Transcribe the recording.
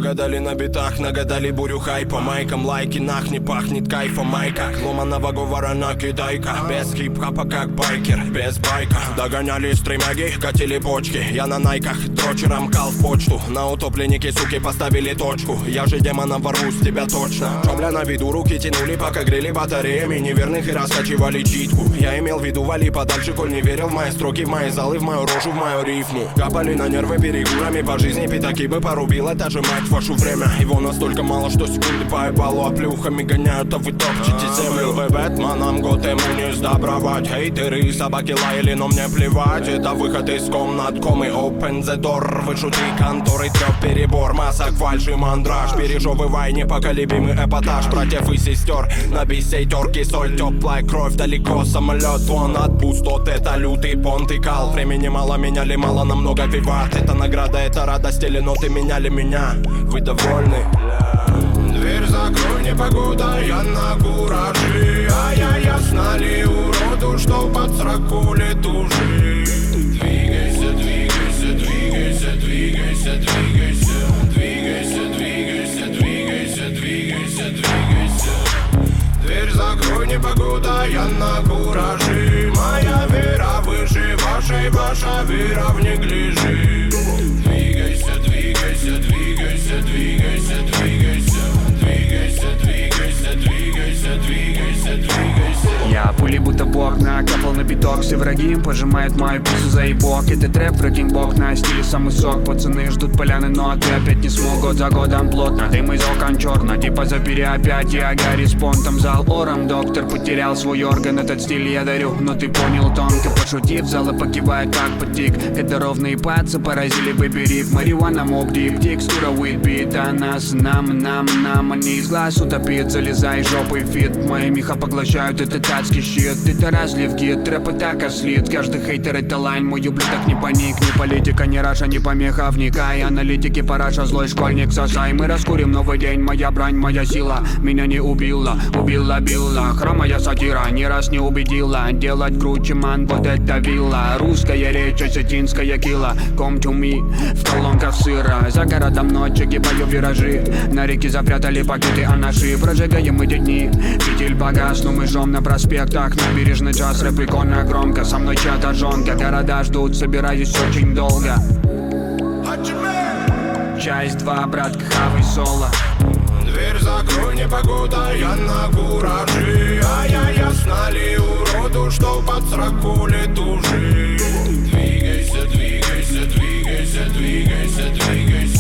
Угадали на битах, нагадали бурю хайпа. Майкам лайки, нах, не пахнет кайфом. Майка, ломаного говора на китайка. Без хип-хопа как байкер, без байка. Догоняли стримяги, катили почки. Я на найках, дрочером кал в почту. На утопленнике, суки, поставили точку. Я же демоном вору с тебя точно. Чобля на виду, руки тянули, пока грели батареями неверных и раскачивали читку. Я имел в виду, вали подальше, коль не верил в мои строки, в мои залы, в мою рожу, в мою рифму. Капали на нервы перегурами по жизни, пятаки бы порубила, та же мать вашу время. Его настолько мало, что секунды поебалу, а плюхами гоняют, а вы топчете землю. Вы Бэтменом год ему не сдобровать. Хейтеры и собаки лаяли, но мне плевать. Это выход из комнат, комы, open the door. Вышути конторы, трёп перебор, масок, фальши, мандраж. Пережевывай непоколебимый эпатаж братьев и сестер. На бисейтерке соль, теплая кровь, далеко самолет. Вон от пустот, это лютый понт и кал. Времени мало, меняли мало, намного виват. Это награда, это радость или ноты меняли меня. Вы довольны? Дверь закрой, непогода, я на кураже. А я ясно ли уроду, что под сраку летужи. Двигайся, двигайся, двигайся, двигайся, двигайся. Двигайся, двигайся, двигайся, двигайся, двигайся. Дверь закрой, непогода, я на кураже. Моя вера выше вашей, ваша вера в неглиже. Двигайся, двигайся, двигайся, двигайся, двигайся. Двигайся, двигайся, двигайся, двигайся, двигайся. Я пули будто бог накапал на биток. Все враги пожимают мою пиццу за ебок. Это трэп, фрекинг-бок на стиле самый сок. Пацаны ждут поляны, но ты опять не смог. Год за годом плотно, дым из окон черно. Типа забери опять, я Гарри с понтом. Зал ором, доктор потерял свой орган. Этот стиль я дарю, но ты понял тонко. Пошутив, залы покивает как потик. Это ровные пацы поразили выберив. Марихуана, моб, дип, текстура, уитбит. А нас, нам, они из глаз утопит. Залезай жопой фит. Мои меха поглощают этот адский щит. Это разлив гид, трэп и так ослит. Каждый хейтер это лайн, мой ублюдок не паник. Ни политика, ни раша, ни помеха, вникай. Аналитики, параша, злой школьник, сосай. Мы раскурим новый день, моя брань, моя сила. Меня не убила, убила. Хромая сатира ни раз не убедила. Делать круче, ман, вот это вилла. Русская речь, осетинская кила. Come to me, в колонках сыра. За городом ночи, гибаю виражи. На реке запрятали пакеты анаши. Прожигаем эти дни, фитиль погас, но мы жжем на проспектах. Набережный час, рэп прикольно громко. Со мной чья-то жонка, города ждут, собираюсь очень долго. Часть 2, братка, хавай соло. Дверь закрой, непогода, я на кураже. А я ясно ли уроду, что под сраку летужи. Двигайся, двигайся, двигайся, двигайся, двигайся.